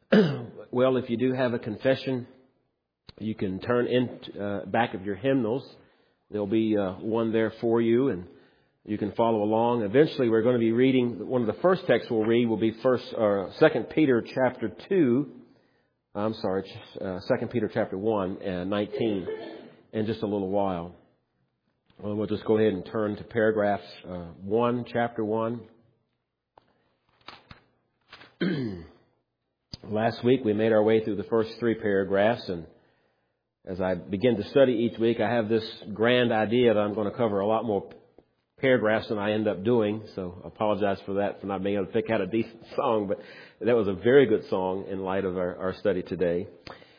Well, if you do have a confession, you can turn in back of your hymnals. There'll be one there for you, and you can follow along. Eventually, we're going to be reading, one of the first texts we'll read will be 2 Peter chapter 2. I'm sorry, 2 Peter chapter 1 and 19 in just a little while. Well, we'll just go ahead and turn to paragraph 1, chapter 1. Last week, we made our way through the first 3 paragraphs, and as I begin to study each week, I have this grand idea that I'm going to cover a lot more paragraphs than I end up doing, so I apologize for that, for not being able to pick out a decent song, but that was a very good song in light of our study today.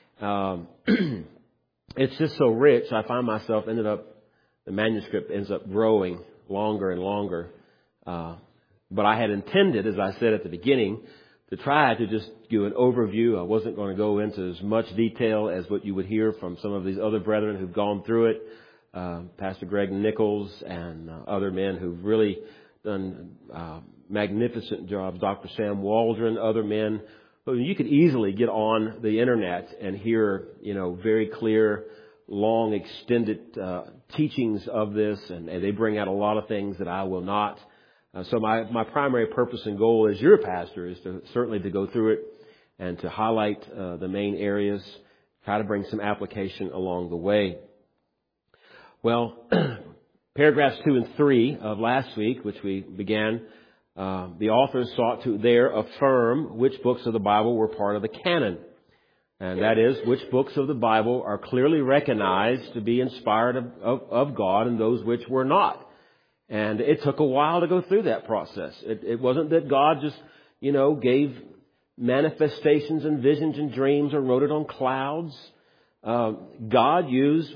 It's just so rich, I find myself the manuscript ends up growing longer and longer. But I had intended, as I said at the beginning, to try to just do an overview. I wasn't going to go into as much detail as what you would hear from some of these other brethren who've gone through it. Pastor Greg Nichols and other men who've really done magnificent jobs. Dr. Sam Waldron, other men. You could easily get on the internet and hear, very clear, long, extended teachings of this, and they bring out a lot of things that I will not. So my primary purpose and goal as your pastor is certainly to go through it and to highlight the main areas, try to bring some application along the way. Well, paragraphs 2 and 3 of last week, which we began, the authors sought to there affirm which books of the Bible were part of the canon. And that is, which books of the Bible are clearly recognized to be inspired of God and those which were not. And it took a while to go through that process. It wasn't that God just, gave manifestations and visions and dreams or wrote it on clouds. God used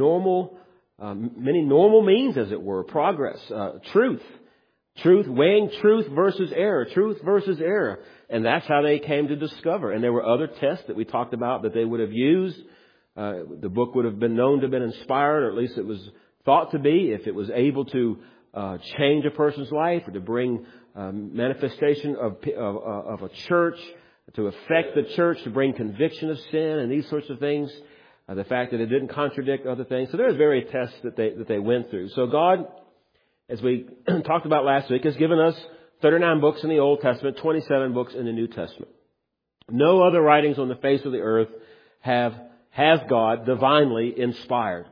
many normal means, as it were, progress, truth, weighing truth versus error. And that's how they came to discover. And there were other tests that we talked about that they would have used. The book would have been known to have been inspired, or at least it was thought to be, if it was able to change a person's life or to bring manifestation of a church, to affect the church, to bring conviction of sin and these sorts of things. The fact that it didn't contradict other things. So there's various tests that they went through. So God, as we talked about last week, has given us 39 books in the Old Testament, 27 books in the New Testament. No other writings on the face of the earth has God divinely inspired.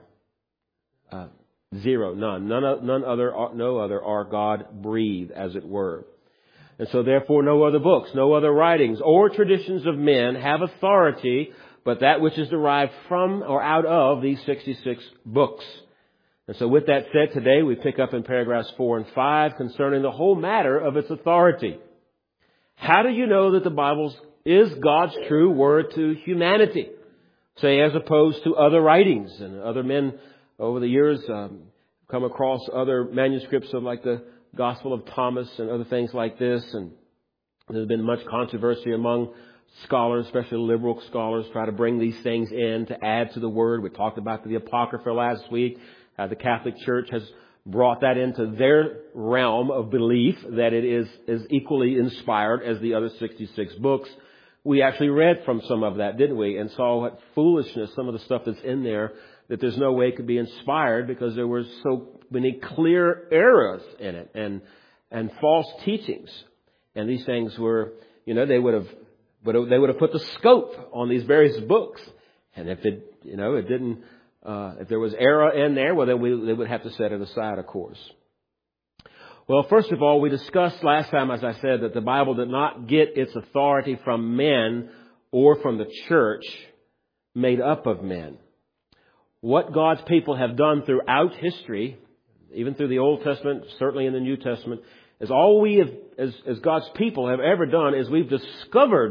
Zero, none. No other are God breathed, as it were. And so therefore no other books, no other writings or traditions of men have authority but that which is derived from or out of these 66 books. And so with that said, today we pick up in paragraphs 4 and 5 concerning the whole matter of its authority. How do you know that the Bible is God's true word to humanity? Say, as opposed to other writings. And other men over the years come across other manuscripts of like the Gospel of Thomas and other things like this. And there's been much controversy among scholars, especially liberal scholars, try to bring these things in to add to the Word. We talked about the Apocrypha last week. The Catholic Church has brought that into their realm of belief that it is equally inspired as the other 66 books. We actually read from some of that, didn't we? And saw what foolishness, some of the stuff that's in there, that there's no way it could be inspired because there were so many clear errors in it and false teachings. And these things were, they would have put the scope on these various books. And if it didn't, if there was error in there, well, then they would have to set it aside, of course. Well, first of all, we discussed last time, as I said, that the Bible did not get its authority from men or from the church made up of men. What God's people have done throughout history, even through the Old Testament, certainly in the New Testament, is all we have, as God's people have ever done is we've discovered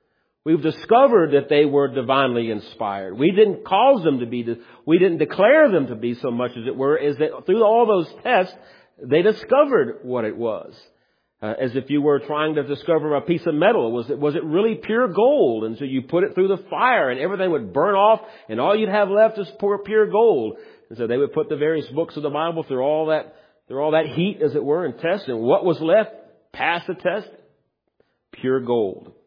that they were divinely inspired. We didn't cause them to be, we didn't declare them to be so much as it were, is that through all those tests, they discovered what it was. As if you were trying to discover a piece of metal. Was it really pure gold? And so you put it through the fire and everything would burn off and all you'd have left is pure gold. And so they would put the various books of the Bible through all that heat, as it were, and test. And what was left past the test? Pure gold.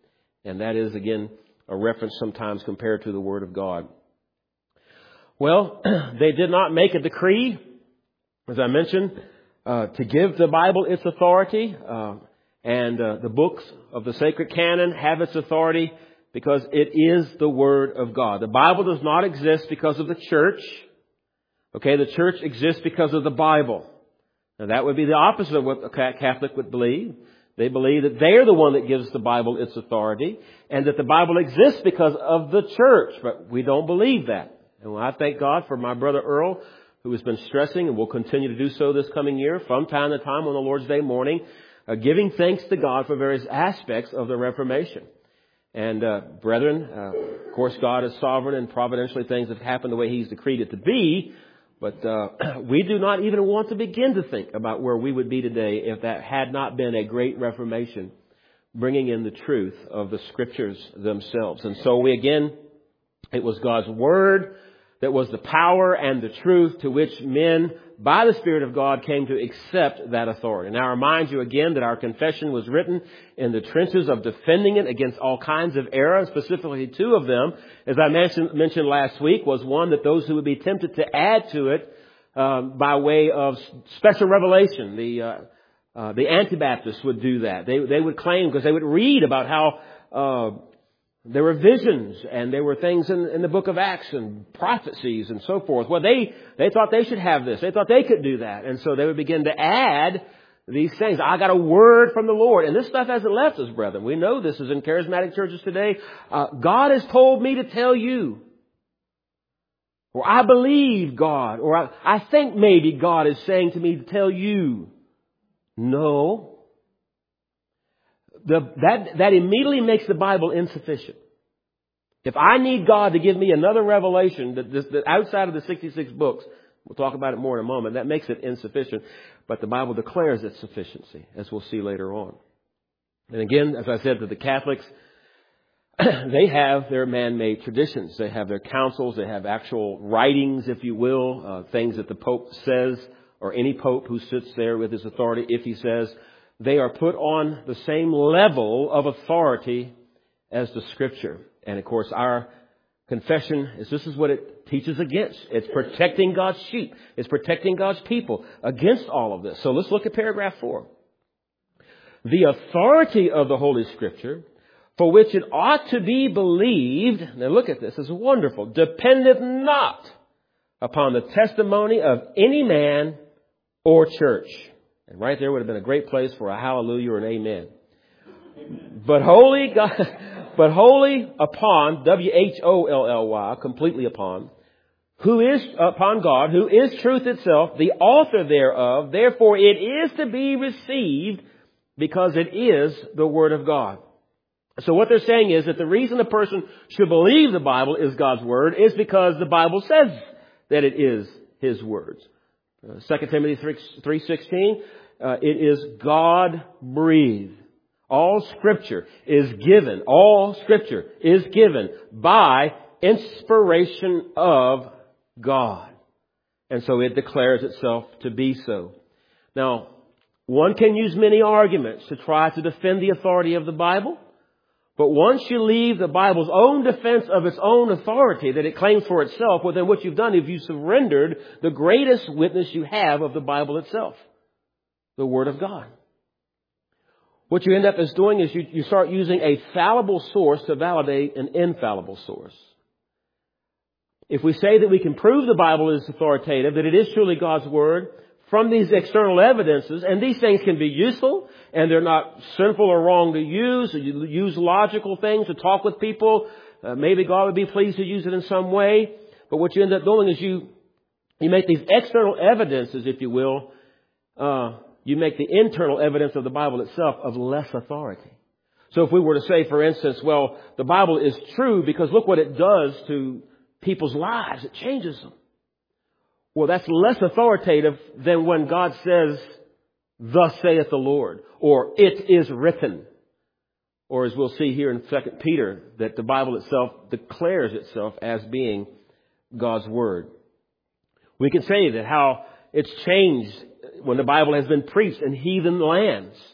And that is, again, a reference sometimes compared to the Word of God. Well, they did not make a decree, as I mentioned, to give the Bible its authority. And the books of the sacred canon have its authority because it is the Word of God. The Bible does not exist because of the church. Okay, the church exists because of the Bible. Now that would be the opposite of what a Catholic would believe. They believe that they are the one that gives the Bible its authority and that the Bible exists because of the church. But we don't believe that. And I thank God for my brother Earl, who has been stressing and will continue to do so this coming year from time to time on the Lord's Day morning, giving thanks to God for various aspects of the Reformation. And brethren, of course God is sovereign and providentially things have happened the way He's decreed it to be. But we do not even want to begin to think about where we would be today if that had not been a great Reformation, bringing in the truth of the Scriptures themselves. And so it was God's Word that was the power and the truth to which men, by the Spirit of God, came to accept that authority. Now I remind you again that our confession was written in the trenches of defending it against all kinds of error. Specifically, two of them, as I mentioned last week, was one that those who would be tempted to add to it by way of special revelation. The Anabaptists would do that. They would claim, because they would read about how there were visions and there were things in the book of Acts and prophecies and so forth. Well, they thought they should have this. They thought they could do that. And so they would begin to add these things. I got a word from the Lord. And this stuff hasn't left us, brethren. We know this is in charismatic churches today. God has told me to tell you. Or I believe God. Or I think maybe God is saying to me to tell you. No. That immediately makes the Bible insufficient. If I need God to give me another revelation that outside of the 66 books, we'll talk about it more in a moment, that makes it insufficient. But the Bible declares its sufficiency, as we'll see later on. And again, as I said to the Catholics, they have their man-made traditions. They have their councils. They have actual writings, if you will, things that the Pope says, or any Pope who sits there with his authority, if he says. They are put on the same level of authority as the Scripture. And of course, our confession this is what it teaches against. It's protecting God's sheep. It's protecting God's people against all of this. So let's look at paragraph 4. The authority of the Holy Scripture, for which it ought to be believed, now look at this, it's wonderful, dependeth not upon the testimony of any man or church. And right there would have been a great place for a hallelujah or an amen. But wholly upon, W-H-O-L-L-Y, completely upon, who is upon God, who is truth itself, the author thereof. Therefore it is to be received because it is the Word of God. So what they're saying is that the reason a person should believe the Bible is God's Word is because the Bible says that it is His words. 2 Timothy 3:16, it is God-breathed. All Scripture is given by inspiration of God. And so it declares itself to be so. Now, one can use many arguments to try to defend the authority of the Bible. But once you leave the Bible's own defense of its own authority that it claims for itself, well then what you've done is you've surrendered the greatest witness you have of the Bible itself, the Word of God. What you end up as doing is you start using a fallible source to validate an infallible source. If we say that we can prove the Bible is authoritative, that it is truly God's Word, from these external evidences, and these things can be useful, and they're not sinful or wrong to use. You use logical things to talk with people. Maybe God would be pleased to use it in some way. But what you end up doing is you make these external evidences, if you will, you make the internal evidence of the Bible itself of less authority. So if we were to say, for instance, well, the Bible is true because look what it does to people's lives. It changes them. Well, that's less authoritative than when God says, thus saith the Lord, or it is written. Or as we'll see here in 2 Peter, that the Bible itself declares itself as being God's Word. We can say that how it's changed when the Bible has been preached in heathen lands.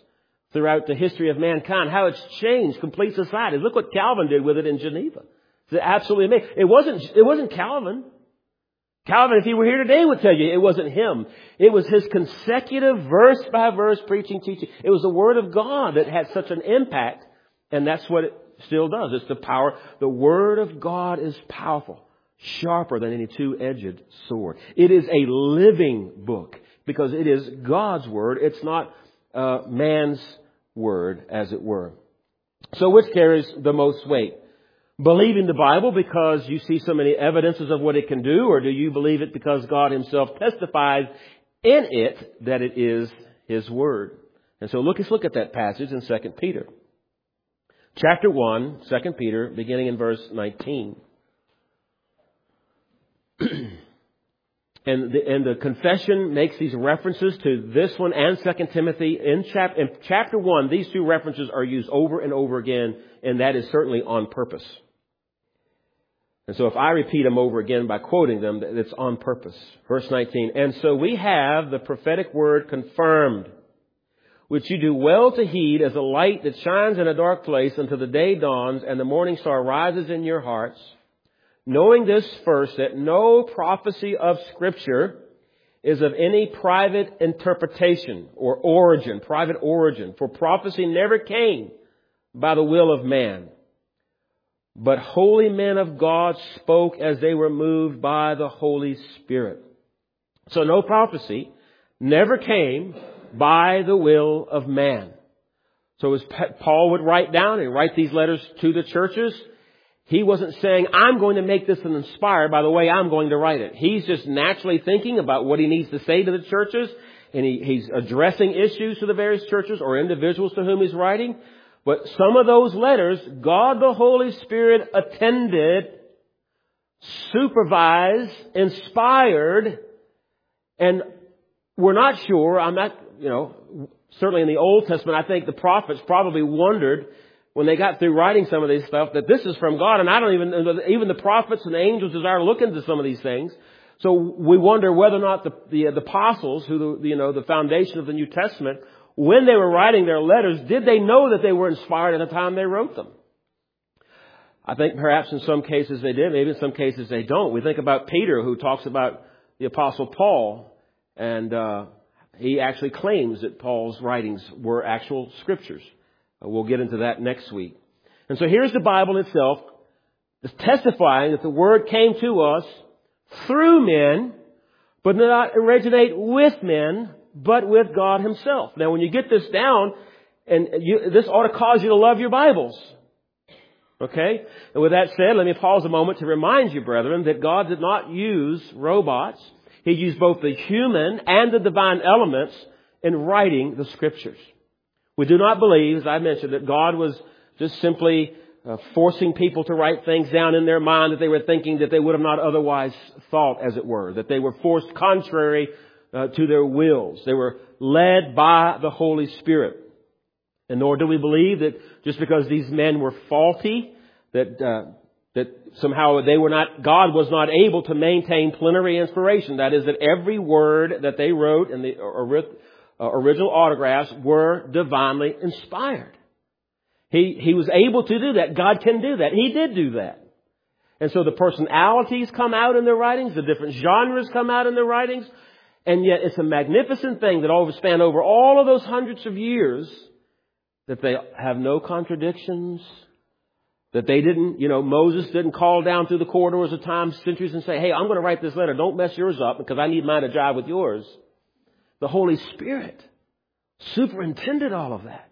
throughout the history of mankind, how it's changed complete society. Look what Calvin did with it in Geneva. It's absolutely amazing. It wasn't Calvin. Calvin, if he were here today, would tell you it wasn't him. It was his consecutive verse by verse preaching, teaching. It was the Word of God that had such an impact, and that's what it still does. It's the power. The Word of God is powerful, sharper than any two-edged sword. It is a living book because it is God's Word. It's not man's word, as it were. So which carries the most weight? Believing the Bible because you see so many evidences of what it can do, or do you believe it because God Himself testifies in it that it is His Word? And so let's look at that passage in 2 Peter. Chapter 1, 2 Peter, beginning in verse 19. And the confession makes these references to this one and 2 Timothy. In chapter 1, these two references are used over and over again, and that is certainly on purpose. And so if I repeat them over again by quoting them, it's on purpose. Verse 19, and so we have the prophetic word confirmed, which you do well to heed as a light that shines in a dark place until the day dawns and the morning star rises in your hearts. Knowing this first, that no prophecy of Scripture is of any private interpretation or origin, private origin. For prophecy never came by the will of man. But holy men of God spoke as they were moved by the Holy Spirit. So no prophecy never came by the will of man. So as Paul would write down and write these letters to the churches, he wasn't saying, I'm going to make this an inspired by the way I'm going to write it. He's just naturally thinking about what he needs to say to the churches, and he's addressing issues to the various churches or individuals to whom he's writing. But some of those letters, God the Holy Spirit attended, supervised, inspired, and we're not sure, certainly in the Old Testament, I think the prophets probably wondered when they got through writing some of this stuff that this is from God, and I don't even the prophets and the angels desire to look into some of these things. So we wonder whether or not the apostles, who the foundation of the New Testament, when they were writing their letters, did they know that they were inspired at the time they wrote them? I think perhaps in some cases they did, maybe in some cases they don't. We think about Peter, who talks about the Apostle Paul, and he actually claims that Paul's writings were actual scriptures. We'll get into that next week. And so here's the Bible itself, it's testifying that the Word came to us through men, but did not originate with men, but with God Himself. Now, when you get this down, this ought to cause you to love your Bibles. Okay? And with that said, let me pause a moment to remind you, brethren, that God did not use robots. He used both the human and the divine elements in writing the Scriptures. We do not believe, as I mentioned, that God was just simply forcing people to write things down in their mind that they were thinking that they would have not otherwise thought, as it were. That they were forced contrary to their wills. They were led by the Holy Spirit. And nor do we believe that just because these men were faulty, that somehow God was not able to maintain plenary inspiration. That is, that every word that they wrote in the original autographs were divinely inspired. He was able to do that. God can do that. He did do that. And so the personalities come out in their writings, the different genres come out in their writings, and yet it's a magnificent thing that span over all of those hundreds of years that they have no contradictions, that they didn't, Moses didn't call down through the corridors of time, centuries, and say, hey, I'm going to write this letter. Don't mess yours up because I need mine to jive with yours. The Holy Spirit superintended all of that.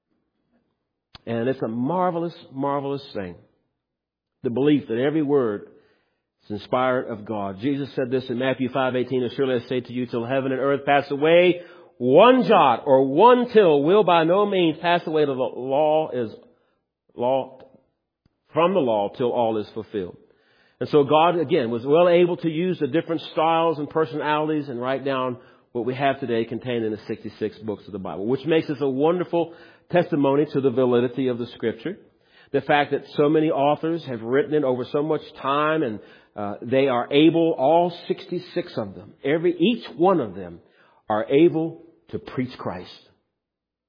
And it's a marvelous, marvelous thing. The belief that every word is inspired of God. Jesus said this in Matthew 5:18, "As surely I say to you, till heaven and earth pass away, one jot or one tittle will by no means pass away till from the law till all is fulfilled." And so God, again, was well able to use the different styles and personalities and write down what we have today contained in the 66 books of the Bible, which makes this a wonderful testimony to the validity of the Scripture. The fact that so many authors have written it over so much time, and they are able, all 66 of them, each one of them are able to preach Christ.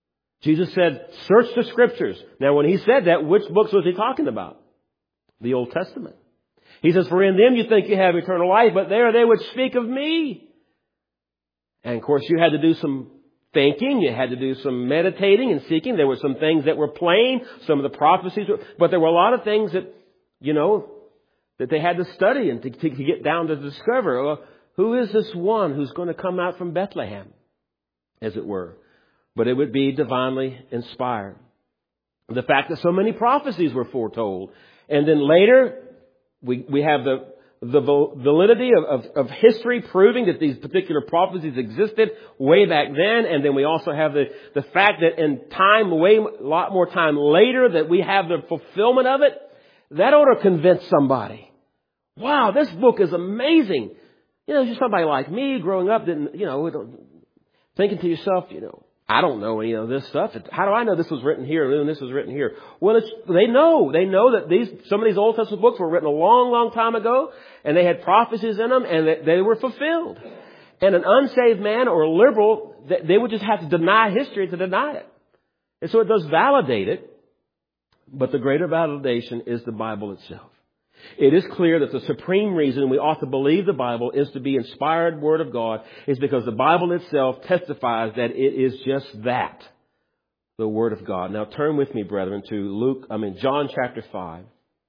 Jesus said, search the Scriptures. Now, when he said that, which books was he talking about? The Old Testament. He says, for in them you think you have eternal life, but there they would speak of me. And of course, you had to do some thinking. You had to do some meditating and seeking. There were some things that were plain. Some of the prophecies were, but there were a lot of things that, that they had to study and to get down to discover. Who is this one who's going to come out from Bethlehem, as it were? But it would be divinely inspired. The fact that so many prophecies were foretold. And then later, we have the validity of history proving that these particular prophecies existed way back then. And then we also have the fact that in time, a lot more time later, that we have the fulfillment of it. That ought to convince somebody. Wow, this book is amazing. Just somebody like me growing up didn't, thinking to yourself, I don't know any of this stuff. How do I know this was written here and this was written here? Well, they know that some of these Old Testament books were written a long, long time ago, and they had prophecies in them, and that they were fulfilled. And an unsaved man or a liberal, they would just have to deny history to deny it. And so it does validate it, but the greater validation is the Bible itself. It is clear that the supreme reason we ought to believe the Bible is to be inspired Word of God is because the Bible itself testifies that it is just that, the Word of God. Now turn with me, brethren, to John chapter 5.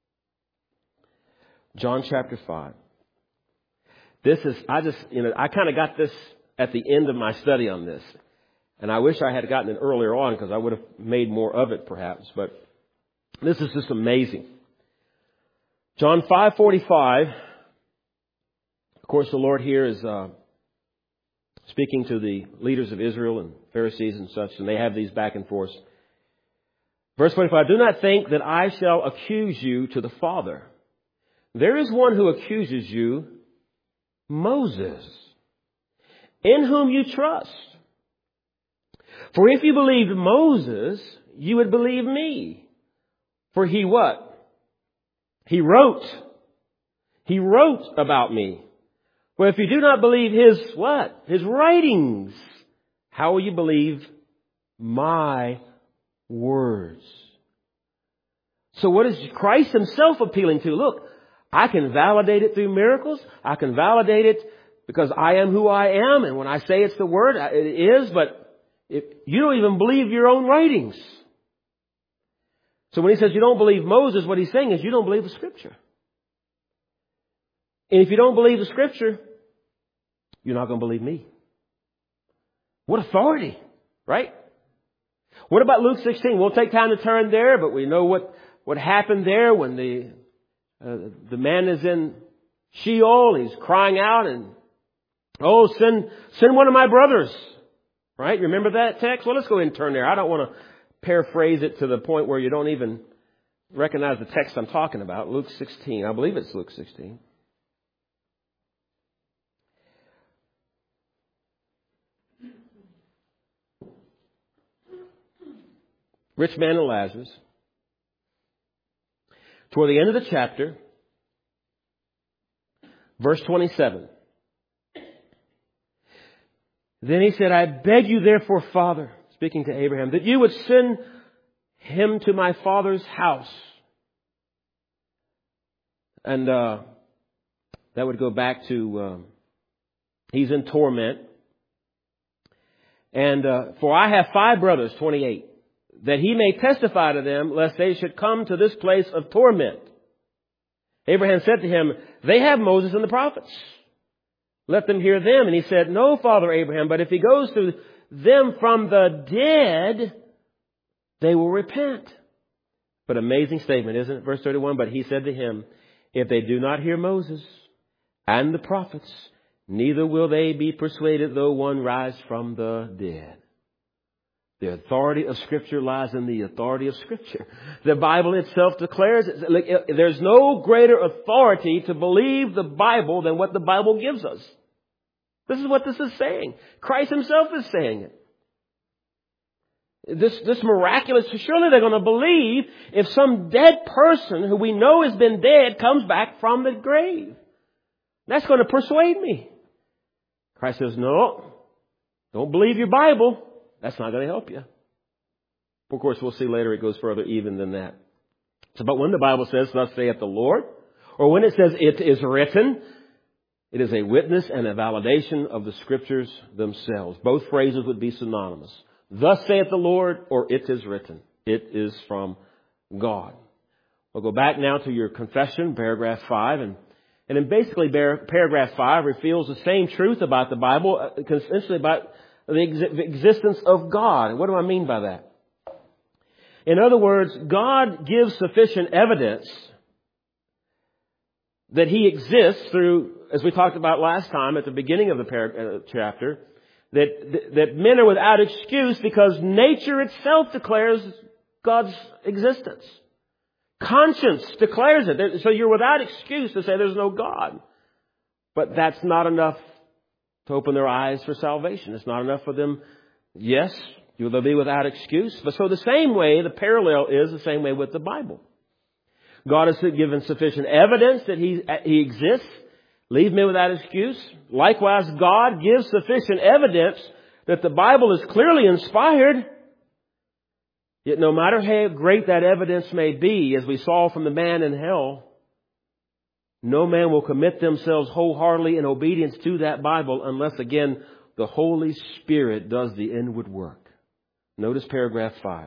John chapter 5. I kind of got this at the end of my study on this. And I wish I had gotten it earlier on because I would have made more of it perhaps. But this is just amazing. John 5:45, of course, the Lord here is speaking to the leaders of Israel and Pharisees and such, and they have these back and forth. Verse 45, do not think that I shall accuse you to the Father. There is one who accuses you, Moses, in whom you trust. For if you believed Moses, you would believe me. For he what? He wrote about me. Well, if you do not believe his what? His writings, how will you believe my words? So what is Christ himself appealing to? Look, I can validate it through miracles. I can validate it because I am who I am. And when I say it's the word, it is. But if you don't even believe your own writings. So when he says you don't believe Moses, what he's saying is you don't believe the Scripture. And if you don't believe the Scripture, you're not going to believe me. What authority, right? What about Luke 16? We'll take time to turn there, but we know what happened there when the man is in Sheol. He's crying out and, send one of my brothers. Right? You remember that text? Well, let's go ahead and turn there. I don't want to paraphrase it to the point where you don't even recognize the text I'm talking about. Luke 16. I believe it's Luke 16. Rich man and Lazarus. Toward the end of the chapter, verse 27. Then he said, I beg you therefore, Father, speaking to Abraham, that you would send him to my father's house. And that would go back to, he's in torment. And for I have 5 brothers, 28, that he may testify to them, lest they should come to this place of torment. Abraham said to him, they have Moses and the prophets. Let them hear them. And he said, no, Father Abraham, but if he goes to them from the dead, they will repent. But amazing statement, isn't it? Verse 31, but he said to him, if they do not hear Moses and the prophets, neither will they be persuaded though one rise from the dead. The authority of Scripture lies in the authority of Scripture. The Bible itself declares there's no greater authority to believe the Bible than what the Bible gives us. This is what this is saying. Christ himself is saying it. This miraculous, surely they're going to believe if some dead person who we know has been dead comes back from the grave. That's going to persuade me. Christ says, no, don't believe your Bible. That's not going to help you. Of course, we'll see later it goes further even than that. So, but when the Bible says, thus saith the Lord, or when it says it is written, it is a witness and a validation of the Scriptures themselves. Both phrases would be synonymous. Thus saith the Lord, or it is written. It is from God. We'll go back now to your confession, paragraph 5, and then basically paragraph 5 reveals the same truth about the Bible, essentially about the existence of God. And what do I mean by that? In other words, God gives sufficient evidence that He exists through, as we talked about last time at the beginning of the chapter, that men are without excuse because nature itself declares God's existence. Conscience declares it. So you're without excuse to say there's no God. But that's not enough to open their eyes for salvation. It's not enough for them. Yes, they'll be without excuse. But so the same way, the parallel is the same way with the Bible. God has given sufficient evidence that He exists. Leave men without excuse. Likewise, God gives sufficient evidence that the Bible is clearly inspired. Yet no matter how great that evidence may be, as we saw from the man in hell, no man will commit themselves wholeheartedly in obedience to that Bible unless, again, the Holy Spirit does the inward work. Notice paragraph 5.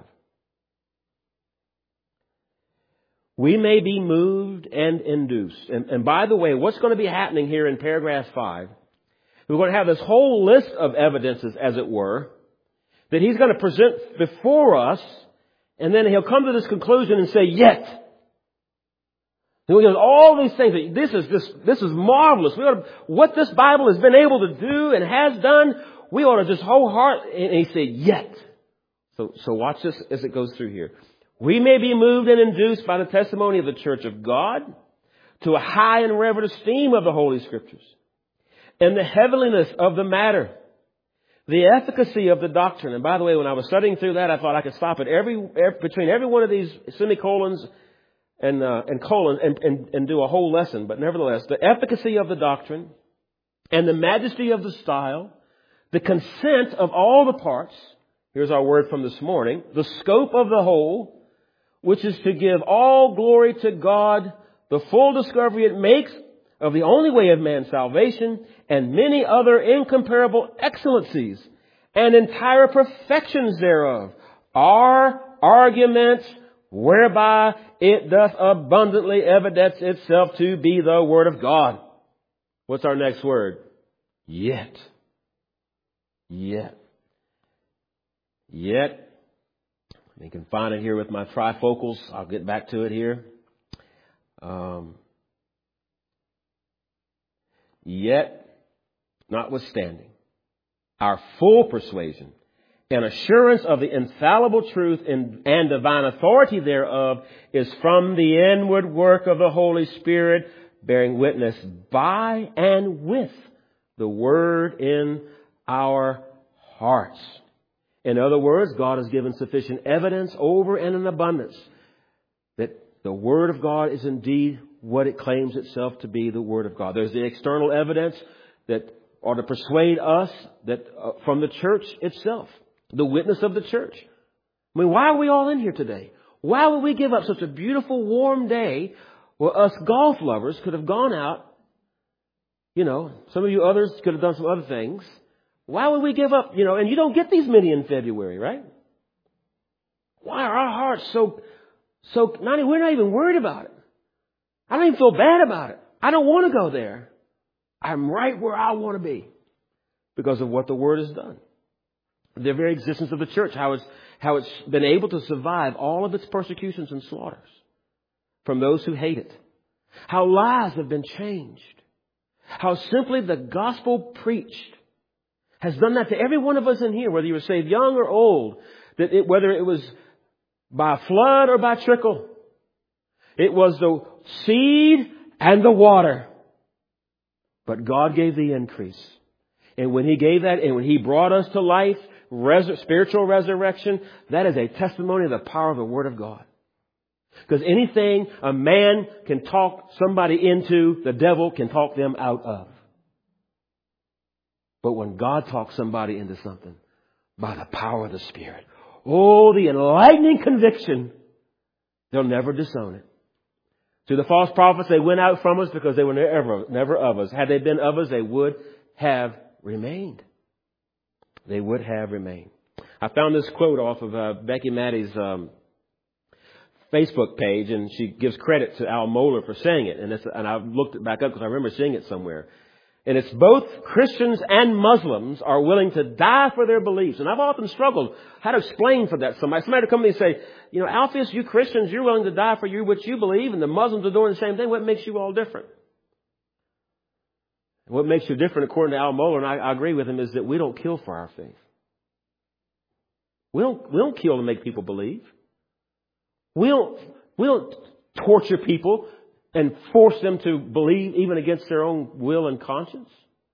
We may be moved and induced. And by the way, what's going to be happening here in paragraph 5, we're going to have this whole list of evidences, as it were, that he's going to present before us, and then he'll come to this conclusion and say, yet. And we go, all these things, this is marvelous. What this Bible has been able to do and has done, we ought to just wholeheartedly, and he said, yet. So watch this as it goes through here. We may be moved and induced by the testimony of the Church of God to a high and reverent esteem of the Holy Scriptures and the heavenliness of the matter, the efficacy of the doctrine. And by the way, when I was studying through that, I thought I could stop at between every one of these semicolons and colons and do a whole lesson. But nevertheless, the efficacy of the doctrine and the majesty of the style, the consent of all the parts. Here's our word from this morning. The scope of the whole, which is to give all glory to God, the full discovery it makes of the only way of man's salvation, and many other incomparable excellencies and entire perfections thereof, are arguments whereby it doth abundantly evidence itself to be the Word of God. What's our next word? Yet. You can find it here with my trifocals. I'll get back to it here. Yet, notwithstanding, our full persuasion and assurance of the infallible truth and divine authority thereof is from the inward work of the Holy Spirit, bearing witness by and with the Word in our hearts. In other words, God has given sufficient evidence over and in abundance that the Word of God is indeed what it claims itself to be, the Word of God. There's the external evidence that ought to persuade us that from the church itself, the witness of the church. I mean, why are we all in here today? Why would we give up such a beautiful, warm day where us golf lovers could have gone out? You know, some of you others could have done some other things. Why would we give up, and you don't get these many in February, right? Why are our hearts so, we're not even worried about it. I don't even feel bad about it. I don't want to go there. I'm right where I want to be because of what the Word has done. The very existence of the church, how it's been able to survive all of its persecutions and slaughters from those who hate it. How lives have been changed. How simply the gospel preached has done that to every one of us in here, whether you were saved young or old, whether it was by flood or by trickle. It was the seed and the water. But God gave the increase. And when He gave that, and when He brought us to life, spiritual resurrection, that is a testimony of the power of the Word of God. Because anything a man can talk somebody into, the devil can talk them out of. But when God talks somebody into something, by the power of the Spirit, Oh, the enlightening conviction. They'll never disown it. To the false prophets, they went out from us because they were never of us. Had they been of us, they would have remained. They would have remained. I found this quote off of Becky Maddie's Facebook page, and she gives credit to Al Mohler for saying it. And I've looked it back up because I remember seeing it somewhere. And it's both Christians and Muslims are willing to die for their beliefs. And I've often struggled how to explain for that. Somebody to come to me and say, you know, Alpheus, you Christians, you're willing to die for what you believe, and the Muslims are doing the same thing. What makes you all different? What makes you different, according to Al Mohler, and I agree with him, is that we don't kill for our faith. We don't kill to make people believe. We don't torture people and force them to believe even against their own will and conscience.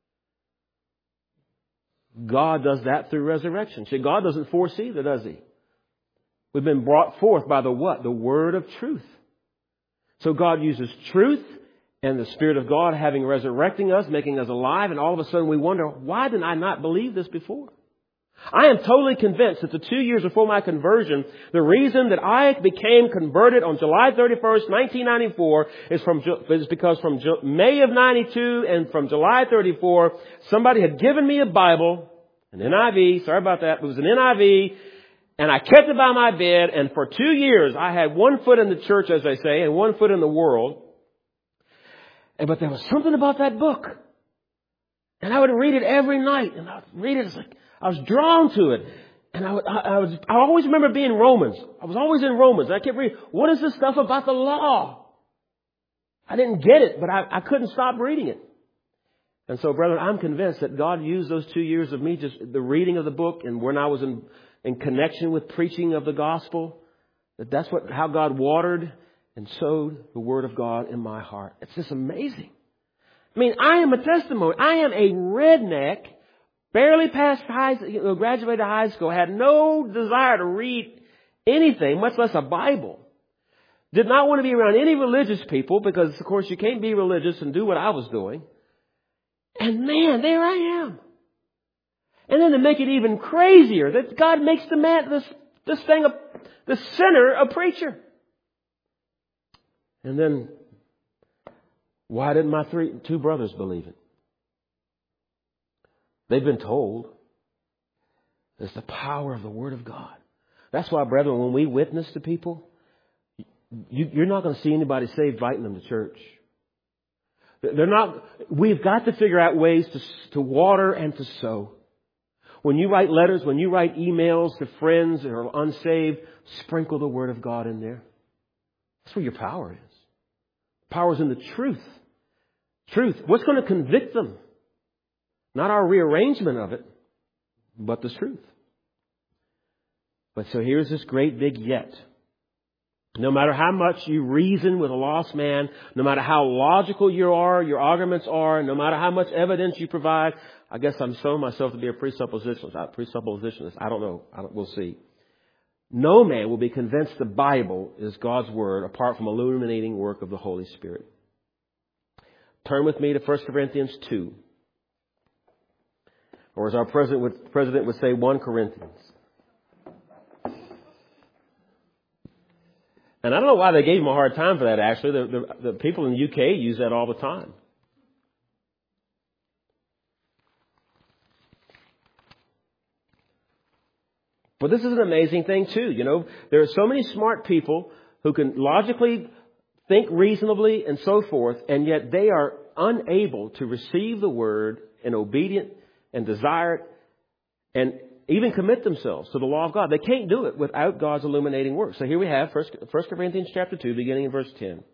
God does that through resurrection. See, God doesn't force either, does He? We've been brought forth by the what? The word of truth. So God uses truth and the Spirit of God having resurrecting us, making us alive, and all of a sudden we wonder, why did I not believe this before? I am totally convinced that the 2 years before my conversion, the reason that I became converted on July 31st, 1994 is because from May of 92 and from July 34, somebody had given me a Bible, an NIV, sorry about that, it was an NIV, and I kept it by my bed, and for 2 years I had one foot in the church, as they say, and one foot in the world. But there was something about that book. And I would read it every night, and I would read it, it's like, I was drawn to it. And I always remember being in Romans. I was always in Romans. I kept reading, what is this stuff about the law? I didn't get it, but I couldn't stop reading it. And so, brethren, I'm convinced that God used those 2 years of me, just the reading of the book, and when I was in connection with preaching of the gospel, that's how God watered and sowed the word of God in my heart. It's just amazing. I mean, I am a testimony. I am a redneck. Barely passed graduated high school, had no desire to read anything, much less a Bible. Did not want to be around any religious people because, of course, you can't be religious and do what I was doing. And man, there I am. And then to make it even crazier, that God makes the man, the sinner, a preacher. And then, why didn't my two brothers believe it? They've been told. It's the power of the Word of God. That's why, brethren, when we witness to people, you're not going to see anybody saved inviting them to church. We've got to figure out ways to water and to sow. When you write letters, when you write emails to friends that are unsaved, sprinkle the Word of God in there. That's where your power is. Power is in the truth. Truth. What's going to convict them? Not our rearrangement of it, but the truth. But so here's this great big yet. No matter how much you reason with a lost man, no matter how logical you are, your arguments are, no matter how much evidence you provide, I guess I'm showing myself to be a presuppositionalist. I don't know. We'll see. No man will be convinced the Bible is God's Word apart from illuminating work of the Holy Spirit. Turn with me to 1 Corinthians 2. Or as our president would say, 1 Corinthians. And I don't know why they gave him a hard time for that, actually. The people in the UK use that all the time. But this is an amazing thing, too. You know, there are so many smart people who can logically think reasonably and so forth, and yet they are unable to receive the Word and obedient and desire it, and even commit themselves to the law of God. They can't do it without God's illuminating work. So here we have 1 Corinthians chapter 2, beginning in verse 10.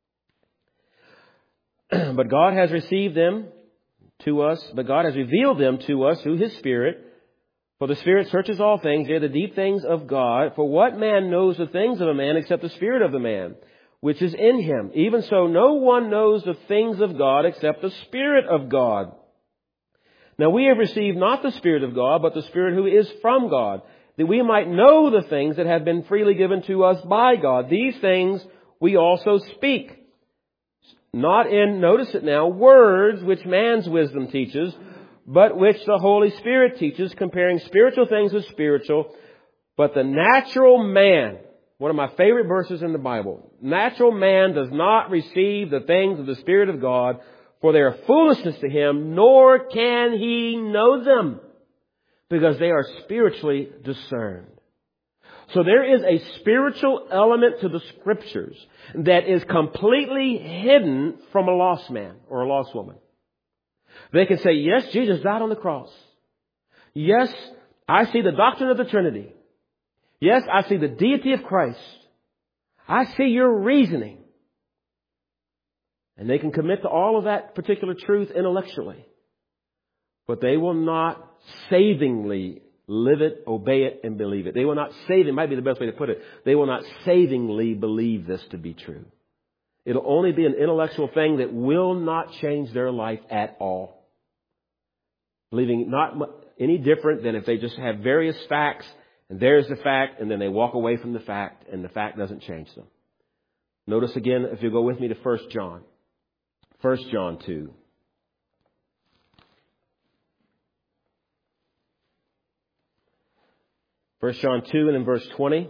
But God has revealed them to us through His Spirit. For the Spirit searches all things, yea, the deep things of God. For what man knows the things of a man except the Spirit of the man, which is in him? Even so, no one knows the things of God except the Spirit of God. Now we have received not the Spirit of God, but the Spirit who is from God, that we might know the things that have been freely given to us by God. These things we also speak. Not in, notice it now, words which man's wisdom teaches, but which the Holy Spirit teaches, comparing spiritual things with spiritual. But the natural man, one of my favorite verses in the Bible, natural man does not receive the things of the Spirit of God, for they are foolishness to him, nor can he know them, because they are spiritually discerned. So there is a spiritual element to the Scriptures that is completely hidden from a lost man or a lost woman. They can say, yes, Jesus died on the cross. Yes, I see the doctrine of the Trinity. Yes, I see the deity of Christ. I see your reasoning. And they can commit to all of that particular truth intellectually. But they will not savingly live it, obey it, and believe it. They will not save it. Might be the best way to put it. They will not savingly believe this to be true. It'll only be an intellectual thing that will not change their life at all. Believing not any different than if they just have various facts, and there's the fact, and then they walk away from the fact, and the fact doesn't change them. Notice again, if you go with me to 1 John. 1 John 2. 1 John 2 and in verse 20.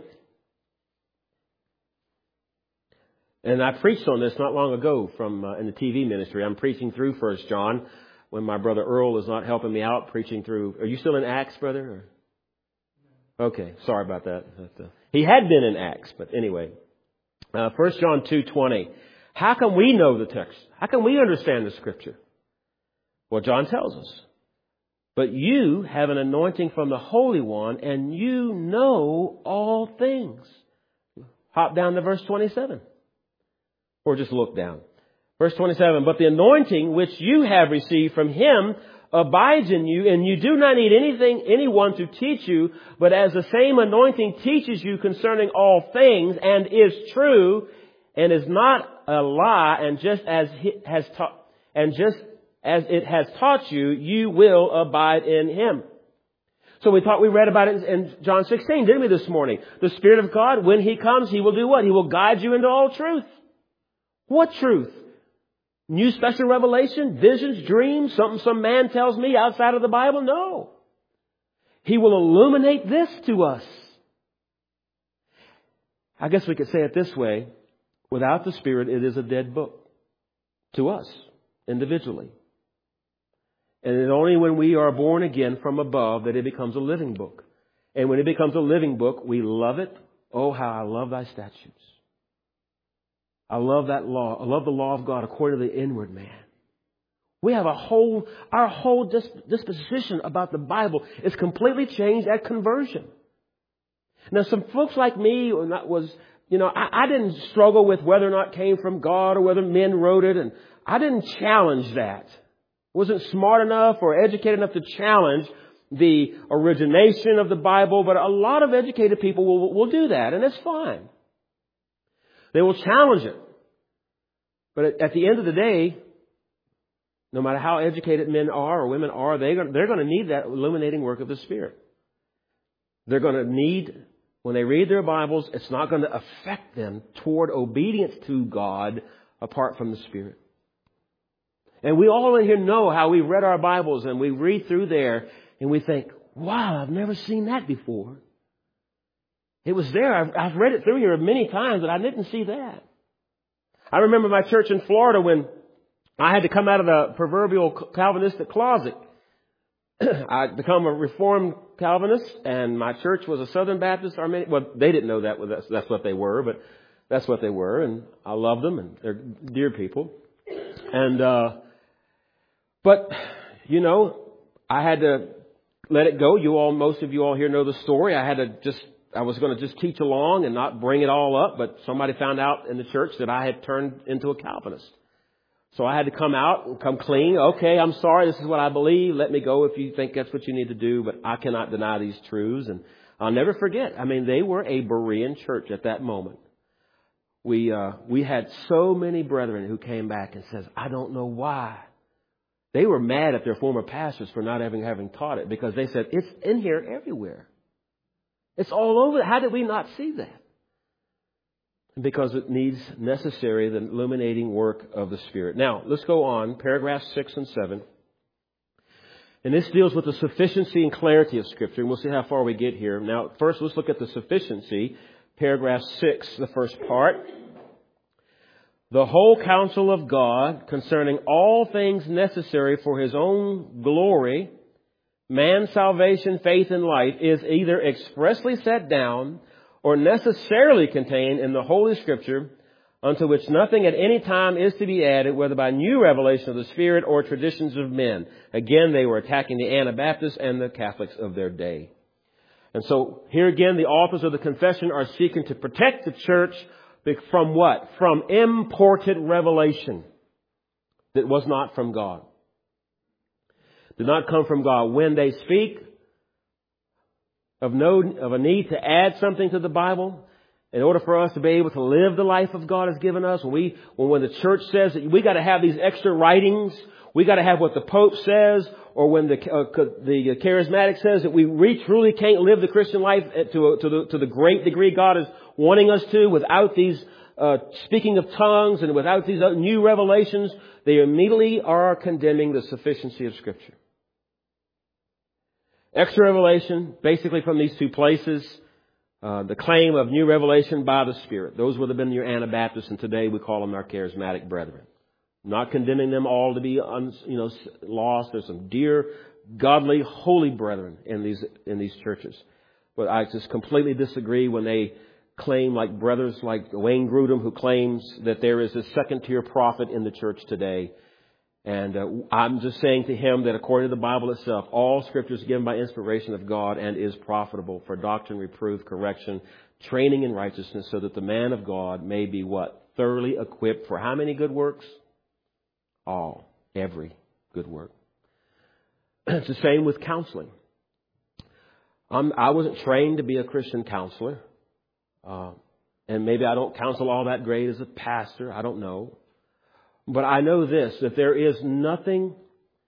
And I preached on this not long ago from in the TV ministry. I'm preaching through 1 John when my brother Earl is not helping me out preaching through. Are you still in Acts, brother? Okay, sorry about that. He had been in Acts, but anyway. 1 John 2:20. How can we know the text? How can we understand the Scripture? Well, John tells us. But you have an anointing from the Holy One, and you know all things. Hop down to verse 27. Or just look down. Verse 27. But the anointing which you have received from Him abides in you, and you do not need anyone to teach you, but as the same anointing teaches you concerning all things, and is true, and is not a lie, and just as it has taught you, you will abide in Him. So we read about it in John 16, didn't we, this morning? The Spirit of God, when He comes, He will do what? He will guide you into all truth. What truth? New special revelation, visions, dreams, something some man tells me outside of the Bible? No. He will illuminate this to us. I guess we could say it this way. Without the Spirit, it is a dead book. To us, individually. And it's only when we are born again from above that it becomes a living book. And when it becomes a living book, we love it. Oh, how I love thy statutes. I love that law. I love the law of God according to the inward man. We have our whole disposition about the Bible is completely changed at conversion. Now, some folks like me I didn't struggle with whether or not it came from God or whether men wrote it, and I didn't challenge that. Wasn't smart enough or educated enough to challenge the origination of the Bible, but a lot of educated people will do that, and it's fine. They will challenge it. But at the end of the day, no matter how educated men are or women are, they're going to need that illuminating work of the Spirit. They're going to need, when they read their Bibles, it's not going to affect them toward obedience to God apart from the Spirit. And we all in here know how we read our Bibles and we read through there and we think, wow, I've never seen that before. It was there. I've read it through here many times, but I didn't see that. I remember my church in Florida when I had to come out of the proverbial Calvinistic closet. I'd become a Reformed Calvinist, and my church was a Southern Baptist Arminian. Well, they didn't know that that's what they were, but that's what they were, and I love them, and they're dear people. And but I had to let it go. Most of you all here know the story. I was going to just teach along and not bring it all up, but somebody found out in the church that I had turned into a Calvinist. So I had to come out and come clean. Okay, I'm sorry. This is what I believe. Let me go if you think that's what you need to do, but I cannot deny these truths. And I'll never forget. They were a Berean church at that moment. We had so many brethren who came back and says, I don't know why. They were mad at their former pastors for not having taught it, because they said, it's in here everywhere. It's all over. How did we not see that? Because it needs necessary the illuminating work of the Spirit. Now, let's go on. Paragraphs 6 and 7. And this deals with the sufficiency and clarity of Scripture. And we'll see how far we get here. Now, first, let's look at the sufficiency. Paragraph 6, the first part. The whole counsel of God concerning all things necessary for His own glory, man's salvation, faith, and life is either expressly set down or necessarily contained in the Holy Scripture, unto which nothing at any time is to be added, whether by new revelation of the Spirit or traditions of men. Again, they were attacking the Anabaptists and the Catholics of their day. And so here again, the authors of the confession are seeking to protect the church from what? From imported revelation that was not from God. Did not come from God. When they speak of a need to add something to the Bible, in order for us to be able to live the life of God has given us, when the church says that we got to have these extra writings, we got to have what the Pope says, or when the charismatic says that we truly can't live the Christian life to the great degree God is wanting us to without these speaking of tongues and without these new revelations, they immediately are condemning the sufficiency of Scripture. Extra revelation, basically from these two places. The claim of new revelation by the Spirit. Those would have been your Anabaptists, and today we call them our charismatic brethren. Not condemning them all to be lost. There's some dear, godly, holy brethren in these churches. But I just completely disagree when they claim, like brothers like Wayne Grudem, who claims that there is a second-tier prophet in the church today. And I'm just saying to him that according to the Bible itself, all Scripture is given by inspiration of God and is profitable for doctrine, reproof, correction, training in righteousness, so that the man of God may be what? Thoroughly equipped for how many good works? All. Every good work. It's the same with counseling. I wasn't trained to be a Christian counselor. And maybe I don't counsel all that great as a pastor. I don't know. But I know this, that there is nothing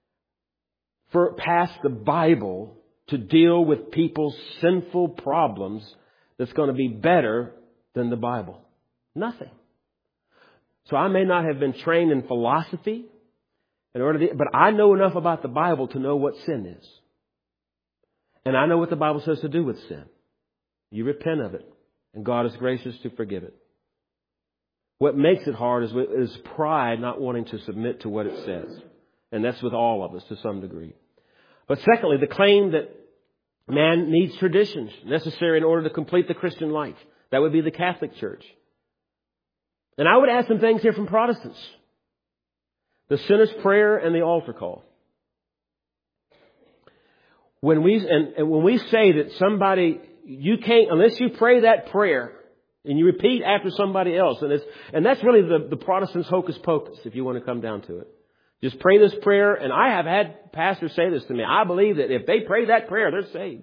past the Bible to deal with people's sinful problems that's going to be better than the Bible. Nothing. So I may not have been trained in philosophy, but I know enough about the Bible to know what sin is. And I know what the Bible says to do with sin. You repent of it, and God is gracious to forgive it. What makes it hard is pride, not wanting to submit to what it says. And that's with all of us to some degree. But secondly, the claim that man needs traditions necessary in order to complete the Christian life. That would be the Catholic Church. And I would add some things here from Protestants. The sinner's prayer and the altar call. When we say that somebody, you can't, unless you pray that prayer, and you repeat after somebody else. And that's really the Protestants' hocus pocus, if you want to come down to it. Just pray this prayer. And I have had pastors say this to me. I believe that if they pray that prayer, they're saved.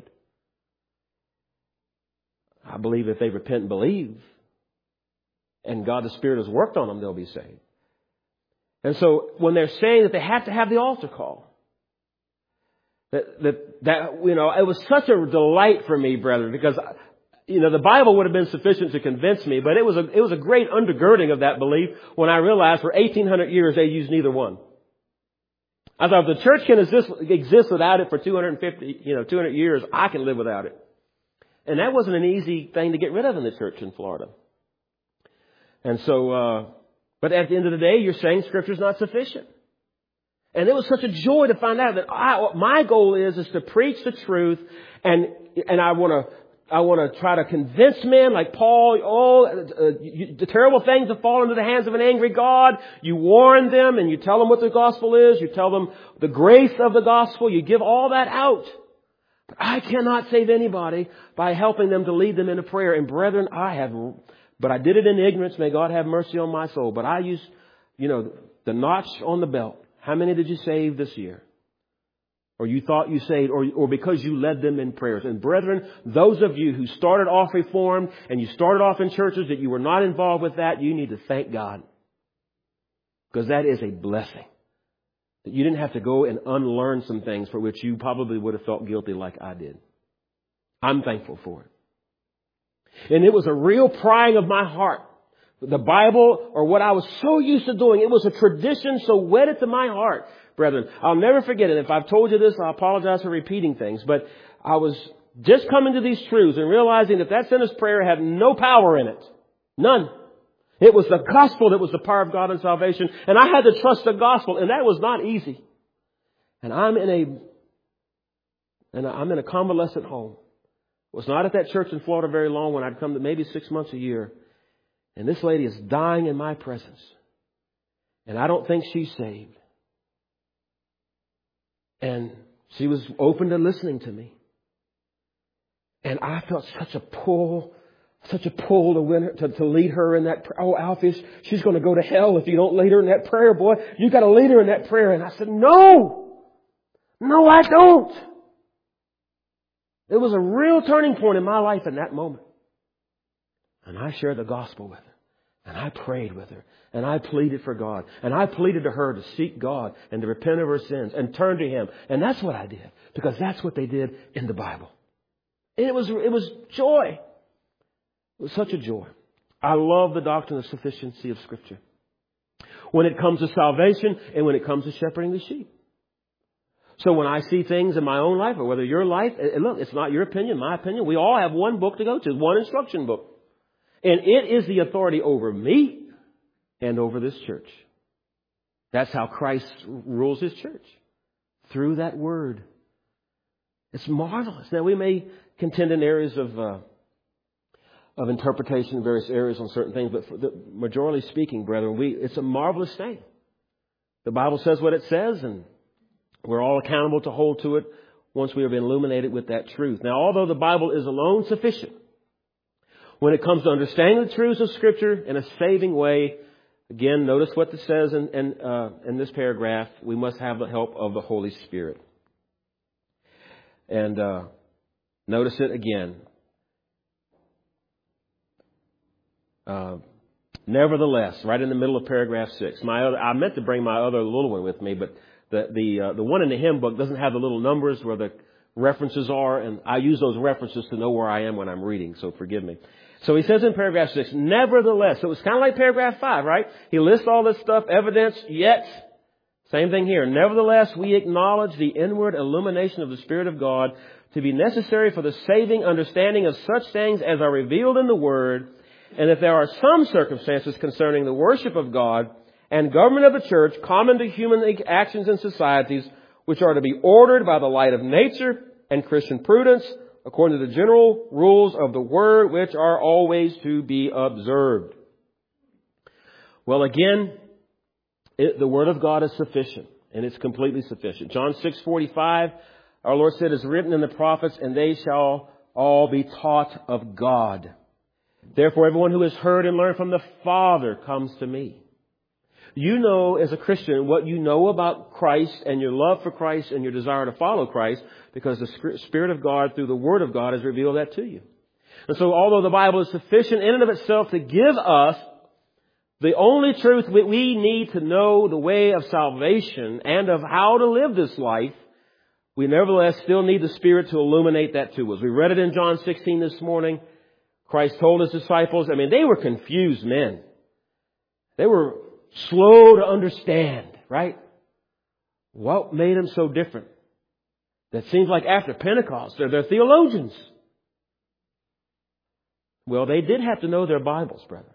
I believe if they repent and believe, and God the Spirit has worked on them, they'll be saved. And so when they're saying that they have to have the altar call, that it was such a delight for me, brethren, because the Bible would have been sufficient to convince me, but it was a great undergirding of that belief when I realized for 1,800 years they used neither one. I thought if the church can exist without it for 200 years, I can live without it. And that wasn't an easy thing to get rid of in the church in Florida. And so, but at the end of the day, you're saying Scripture's not sufficient. And it was such a joy to find out that my goal is to preach the truth, and I want to try to convince men like Paul, the terrible things have fallen into the hands of an angry God. You warn them and you tell them what the gospel is. You tell them the grace of the gospel. You give all that out. But I cannot save anybody by helping them to lead them into prayer. And brethren, but I did it in ignorance. May God have mercy on my soul. But I used, the notch on the belt. How many did you save this year? Or you thought you saved, or because you led them in prayers. And brethren, those of you who started off Reformed and you started off in churches that you were not involved with that, you need to thank God. Because that is a blessing. That you didn't have to go and unlearn some things for which you probably would have felt guilty like I did. I'm thankful for it. And it was a real prying of my heart The Bible, or what I was so used to doing, it was a tradition so wedded to my heart, brethren. I'll never forget it. If I've told you this, I apologize for repeating things. But I was just coming to these truths and realizing that sinner's prayer had no power in it. None. It was the gospel that was the power of God and salvation. And I had to trust the gospel, and that was not easy. And I'm in a convalescent home. Was not at that church in Florida very long when I'd come to maybe 6 months a year. And this lady is dying in my presence. And I don't think she's saved. And she was open to listening to me. And I felt such a pull to win her, to lead her in that prayer. Oh, Alfie, she's going to go to hell if you don't lead her in that prayer, boy. You got to lead her in that prayer. And I said, no, I don't. It was a real turning point in my life in that moment. And I shared the gospel with her. And I prayed with her. And I pleaded for God. And I pleaded to her to seek God and to repent of her sins and turn to Him. And that's what I did. Because that's what they did in the Bible. And it was joy. It was such a joy. I love the doctrine of sufficiency of Scripture. When it comes to salvation and when it comes to shepherding the sheep. So when I see things in my own life, or whether your life, and look, it's not your opinion, my opinion. We all have one book to go to, one instruction book. And it is the authority over me and over this church. That's how Christ rules His church. Through that Word. It's marvelous. Now we may contend in areas of interpretation in various areas on certain things, but majorly speaking, brethren, it's a marvelous thing. The Bible says what it says, and we're all accountable to hold to it once we have been illuminated with that truth. Now, although the Bible is alone sufficient, when it comes to understanding the truths of Scripture in a saving way, again, notice what it says in this paragraph. We must have the help of the Holy Spirit. And notice it again. Nevertheless, right in the middle of paragraph 6. I meant to bring my other little one with me, but the one in the hymn book doesn't have the little numbers where the references are, and I use those references to know where I am when I'm reading, so forgive me. So he says in paragraph 6, nevertheless. So it's kind of like paragraph 5, right? He lists all this stuff, evidence, yet. Same thing here. Nevertheless, we acknowledge the inward illumination of the Spirit of God to be necessary for the saving understanding of such things as are revealed in the Word, and that there are some circumstances concerning the worship of God and government of the church common to human actions and societies, which are to be ordered by the light of nature and Christian prudence, according to the general rules of the Word, which are always to be observed. Well, again, the Word of God is sufficient, and it's completely sufficient. John 6:45, our Lord said, is written in the prophets, and they shall all be taught of God. Therefore, everyone who has heard and learned from the Father comes to me. You know, as a Christian, what you know about Christ and your love for Christ and your desire to follow Christ, because the Spirit of God through the Word of God has revealed that to you. And so although the Bible is sufficient in and of itself to give us the only truth we need to know the way of salvation and of how to live this life, we nevertheless still need the Spirit to illuminate that to us. We read it in John 16 this morning. Christ told His disciples, they were confused men. They were slow to understand, right? What made them so different? That seems like after Pentecost, they're theologians. Well, they did have to know their Bibles, brother.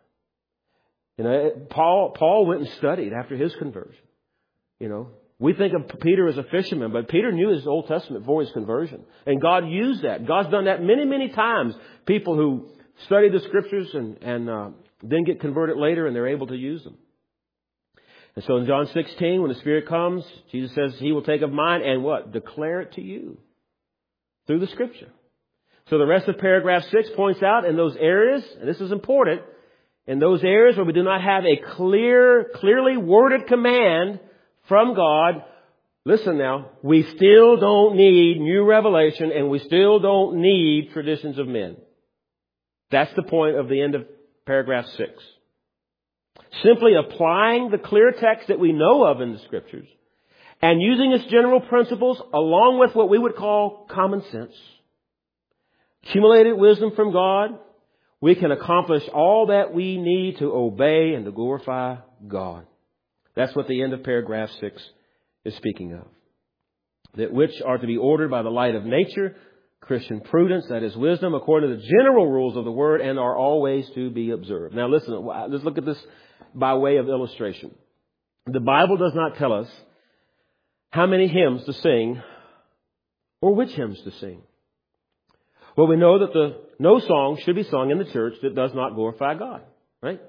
Paul went and studied after his conversion. We think of Peter as a fisherman, but Peter knew his Old Testament before his conversion. And God used that. God's done that many, many times. People who study the Scriptures and then get converted later, and they're able to use them. And so in John 16, when the Spirit comes, Jesus says He will take of mine and what? Declare it to you through the Scripture. So the rest of paragraph 6 points out in those areas, and this is important, in those areas where we do not have a clearly worded command from God, listen now, we still don't need new revelation and we still don't need traditions of men. That's the point of the end of paragraph 6. Simply applying the clear text that we know of in the Scriptures and using its general principles along with what we would call common sense, accumulated wisdom from God, we can accomplish all that we need to obey and to glorify God. That's what the end of paragraph 6 is speaking of. That which are to be ordered by the light of nature, Christian prudence, that is wisdom, according to the general rules of the Word, and are always to be observed. Now listen, let's look at this by way of illustration. The Bible does not tell us how many hymns to sing or which hymns to sing. Well, we know that no song should be sung in the church that does not glorify God, right?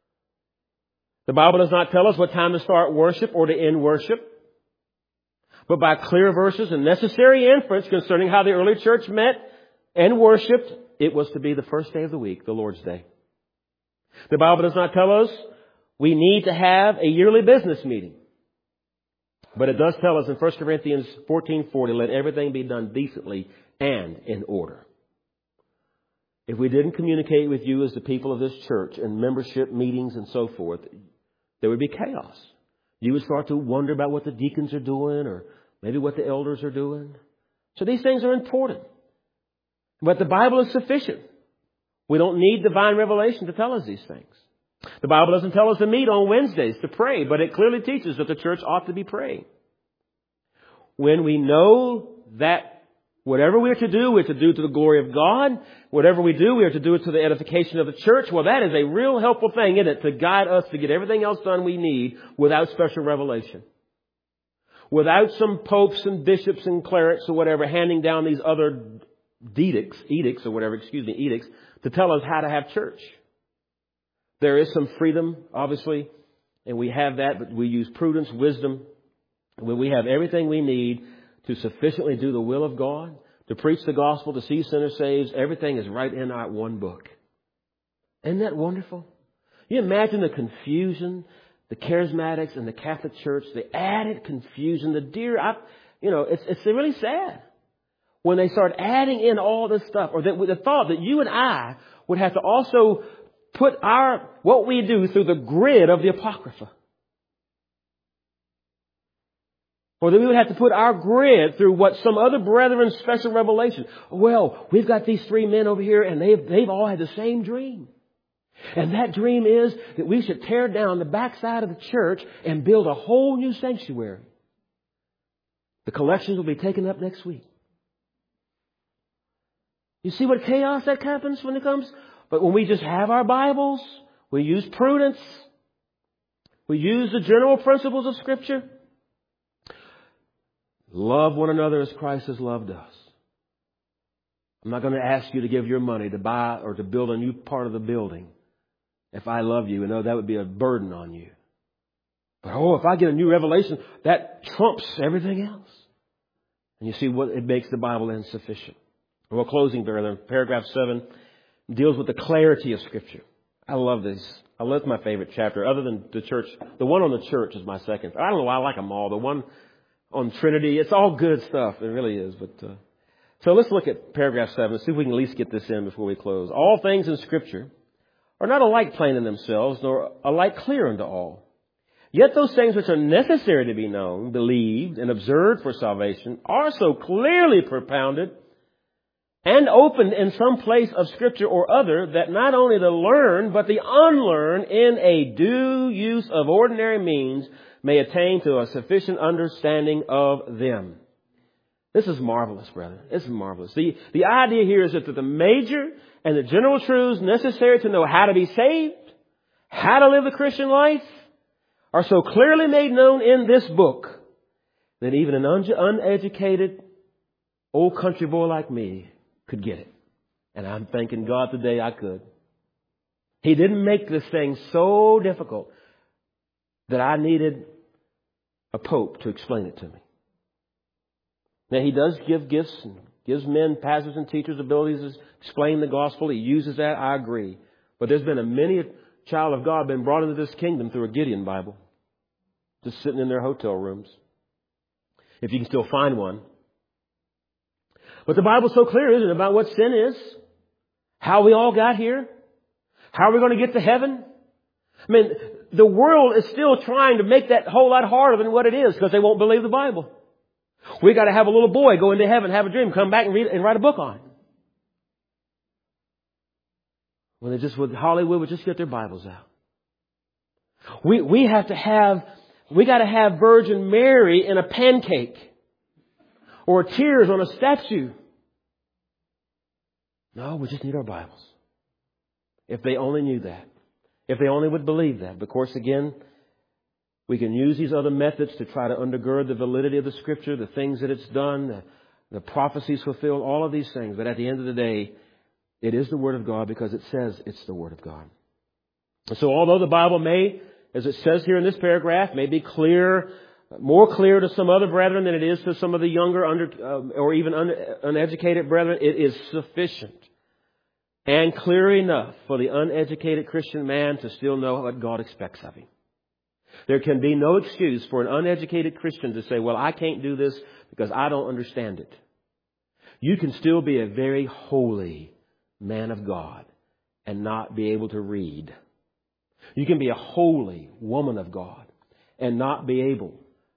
The Bible does not tell us what time to start worship or to end worship. But by clear verses and necessary inference concerning how the early church met and worshiped, it was to be the first day of the week, the Lord's Day. The Bible does not tell us we need to have a yearly business meeting. But it does tell us in 1 Corinthians 14:40, let everything be done decently and in order. If we didn't communicate with you as the people of this church and membership meetings and so forth, there would be chaos. You would start to wonder about what the deacons are doing or maybe what the elders are doing. So these things are important. But the Bible is sufficient. We don't need divine revelation to tell us these things. The Bible doesn't tell us to meet on Wednesdays to pray, but it clearly teaches that the church ought to be praying. When we know that whatever we are to do to the glory of God. Whatever we do, we are to do it to the edification of the church. Well, that is a real helpful thing, isn't it? To guide us to get everything else done we need without special revelation. Without some popes and bishops and clerics or whatever handing down these other edicts to tell us how to have church. There is some freedom, obviously, and we have that, but we use prudence, wisdom, when we have everything we need to sufficiently do the will of God, to preach the gospel, to see sinners saved. Everything is right in our one book. Isn't that wonderful? You imagine the confusion, the charismatics and the Catholic Church, the added confusion, it's really sad when they start adding in all this stuff, or that with the thought that you and I would have to also put what we do through the grid of the Apocrypha. Or that we would have to put our grid through what some other brethren's special revelation. Well, we've got these 3 men over here and they've all had the same dream. And that dream is that we should tear down the backside of the church and build a whole new sanctuary. The collections will be taken up next week. You see what chaos that happens when it comes? But when we just have our Bibles, we use prudence, we use the general principles of Scripture. Love one another as Christ has loved us. I'm not going to ask you to give your money to buy or to build a new part of the building. If I love you, that would be a burden on you. But if I get a new revelation, that trumps everything else. And you see what it makes the Bible insufficient. Well, closing paragraph 7 deals with the clarity of Scripture. I love this. That's my favorite chapter. Other than the church, the one on the church is my second. I don't know why I like them all. The one on Trinity, it's all good stuff. It really is. So let's look at paragraph 7 and see if we can at least get this in before we close. All things in Scripture are not alike plain in themselves, nor alike clear unto all. Yet those things which are necessary to be known, believed, and observed for salvation are so clearly propounded and opened in some place of Scripture or other that not only the learned, but the unlearned in a due use of ordinary means may attain to a sufficient understanding of them. This is marvelous, brethren. This is marvelous. The idea here is that the major and the general truths necessary to know how to be saved, how to live the Christian life, are so clearly made known in this book that even an uneducated old country boy like me could get it. And I'm thanking God today I could. He didn't make this thing so difficult that I needed a pope to explain it to me. Now, He does give gifts and gives men, pastors and teachers abilities to explain the gospel. He uses that, I agree. But there's been many a child of God been brought into this kingdom through a Gideon Bible, just sitting in their hotel rooms, if you can still find one. But the Bible's so clear, isn't it, about what sin is, how we all got here, how we're going to get to heaven. I mean, the world is still trying to make that whole lot harder than what it is because they won't believe the Bible. We got to have a little boy go into heaven, have a dream, come back and read and write a book on it. when they just would, Hollywood would just get their Bibles out. We got to have Virgin Mary in a pancake or tears on a statue. No, we just need our Bibles. If they only knew that. If they only would believe that. But of course, again, we can use these other methods to try to undergird the validity of the Scripture, the things that it's done, the prophecies fulfilled, all of these things. But at the end of the day, it is the Word of God because it says it's the Word of God. And so although the Bible may, as it says here in this paragraph, may be clear, more clear to some other brethren than it is to some of the younger or even uneducated brethren, it is sufficient and clear enough for the uneducated Christian man to still know what God expects of him. There can be no excuse for an uneducated Christian to say, well, I can't do this because I don't understand it. You can still be a very holy man of God and not be able to read. You can be a holy woman of God and not be able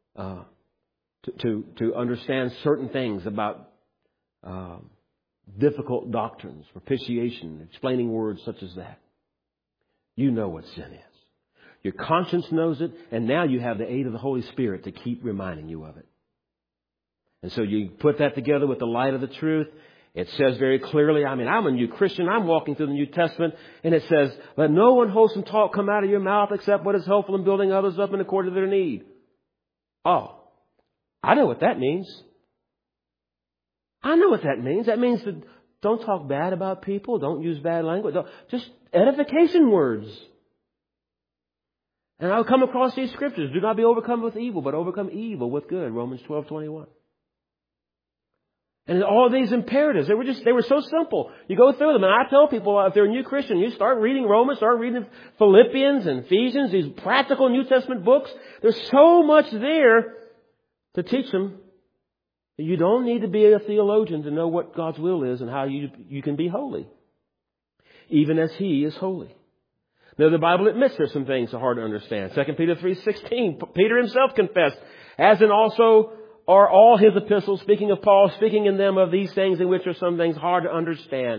to understand certain things about difficult doctrines, propitiation, explaining words such as that. You know what sin is. Your conscience knows it, and now you have the aid of the Holy Spirit to keep reminding you of it. And so you put that together with the light of the truth. It says very clearly, I'm a new Christian. I'm walking through the New Testament, and it says, let no unwholesome talk come out of your mouth except what is helpful in building others up in according to their need. Oh, I know what that means. I know what that means. That means that don't talk bad about people. Don't use bad language. Just edification words. And I'll come across these scriptures. Do not be overcome with evil, but overcome evil with good. Romans 12:21. And all these imperatives, they were so simple. You go through them, and I tell people, if they're a new Christian, you start reading Romans, start reading Philippians and Ephesians, these practical New Testament books. There's so much there to teach them that you don't need to be a theologian to know what God's will is and how you can be holy, even as He is holy. Now, the Bible admits there's some things that are hard to understand. 2 Peter 3:16, Peter himself confessed, as in also are all his epistles, speaking of Paul, speaking in them of these things in which are some things hard to understand.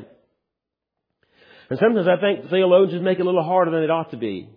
And sometimes I think theologians make it a little harder than it ought to be.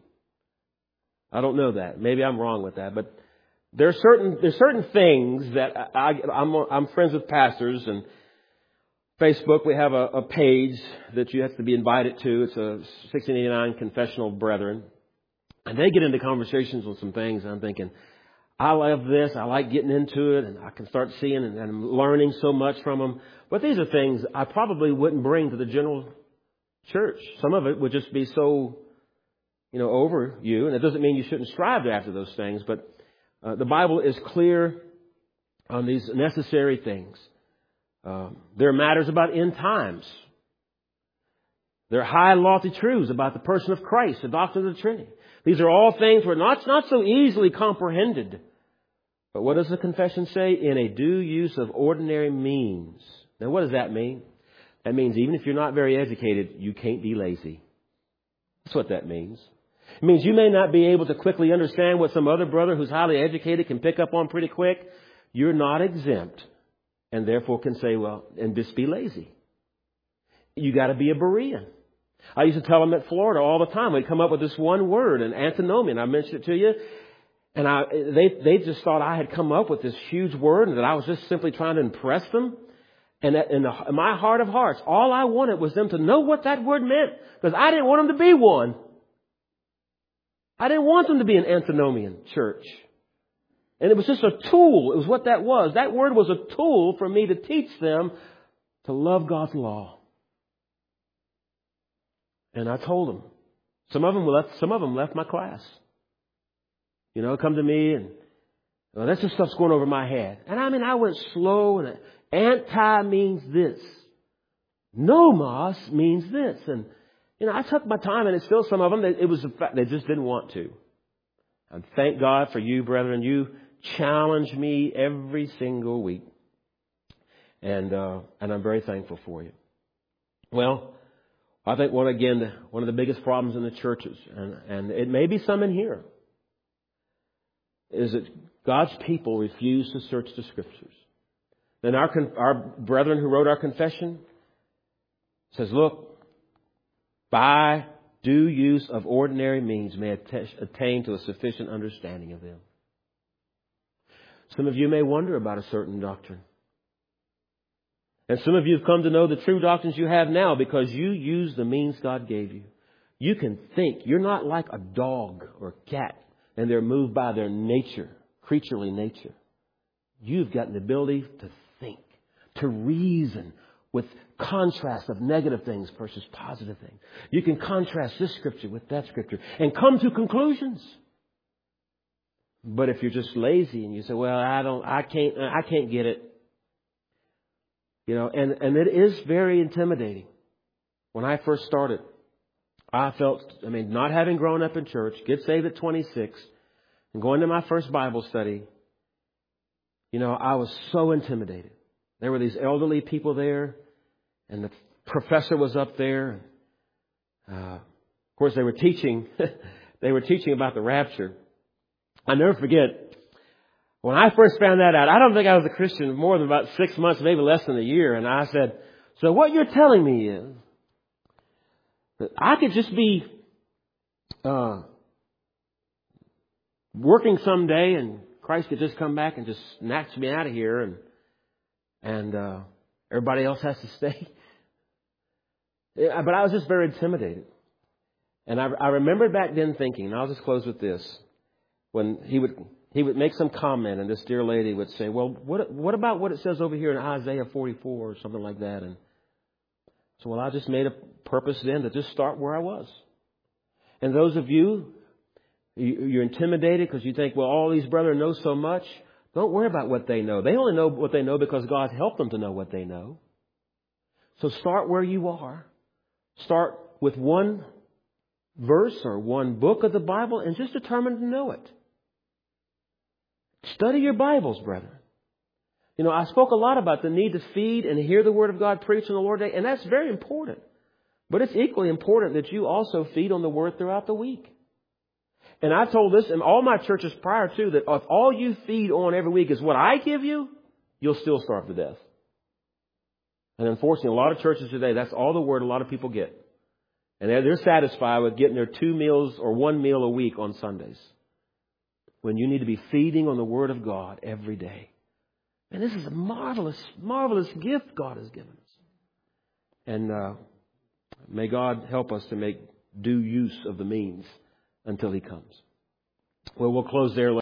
I don't know that. Maybe I'm wrong with that. But there's certain things that I'm friends with pastors, and Facebook, we have a page that you have to be invited to. It's a 1689 Confessional Brethren. And they get into conversations on some things, and I'm thinking, I love this. I like getting into it, and I can start seeing and I'm learning so much from them. But these are things I probably wouldn't bring to the general church. Some of it would just be so, over you. And it doesn't mean you shouldn't strive after those things. But the Bible is clear on these necessary things. There are matters about end times. There are high and lofty truths about the person of Christ, the doctrine of the Trinity. These are all things where not so easily comprehended. But what does the confession say? In a due use of ordinary means. Now, what does that mean? That means even if you're not very educated, you can't be lazy. That's what that means. It means you may not be able to quickly understand what some other brother who's highly educated can pick up on pretty quick. You're not exempt, and therefore can say, well, and just be lazy. You got to be a Berean. I used to tell them at Florida all the time. We'd come up with this one word, an antinomian. I mentioned it to you. And they just thought I had come up with this huge word and that I was just simply trying to impress them. And in my heart of hearts, all I wanted was them to know what that word meant, because I didn't want them to be one. I didn't want them to be an antinomian church. And it was just a tool. It was what that was. That word was a tool for me to teach them to love God's law. And I told them. Some of them left my class. Come to me and, well, that's just stuff's going over my head. And I went slow, and anti means this. Nomos means this. And, I took my time, and it's still some of them, it was the fact they just didn't want to. And thank God for you, brethren. You challenge me every single week. And I'm very thankful for you. Well, I think one of the biggest problems in the churches, and it may be some in here, is that God's people refuse to search the Scriptures. Then our brethren who wrote our confession says, look, by due use of ordinary means may attain to a sufficient understanding of them. Some of you may wonder about a certain doctrine. And some of you have come to know the true doctrines you have now because you use the means God gave you. You can think. You're not like a dog or a cat and they're moved by their nature, creaturely nature. You've got an ability to think, to reason with contrast of negative things versus positive things. You can contrast this scripture with that scripture and come to conclusions. But if you're just lazy and you say, well, I can't get it. You know, and it is very intimidating. When I first started, I felt, not having grown up in church, get saved at 26, and going to my first Bible study, I was so intimidated. There were these elderly people there, and the professor was up there. Of course, they were teaching. They were teaching about the rapture. I'll never forget, when I first found that out, I don't think I was a Christian more than about 6 months, maybe less than a year. And I said, so what you're telling me is that I could just be working someday and Christ could just come back and just snatch me out of here and everybody else has to stay. But I was just very intimidated. And I remember back then thinking, and I'll just close with this, when he would make some comment and this dear lady would say, well, what about what it says over here in Isaiah 44 or something like that? And so, I just made a purpose then to just start where I was. And those of you, you're intimidated because you think, well, all these brethren know so much. Don't worry about what they know. They only know what they know because God helped them to know what they know. So start where you are. Start with one verse or one book of the Bible and just determine to know it. Study your Bibles, brethren. I spoke a lot about the need to feed and hear the Word of God preached on the Lord's Day, and that's very important. But it's equally important that you also feed on the Word throughout the week. And I told this in all my churches prior to that if all you feed on every week is what I give you, you'll still starve to death. And unfortunately, a lot of churches today, that's all the Word a lot of people get. And they're satisfied with getting their 2 meals or 1 meal a week on Sundays. When you need to be feeding on the Word of God every day. And this is a marvelous, marvelous gift God has given us. And may God help us to make due use of the means until He comes. Well, we'll close there.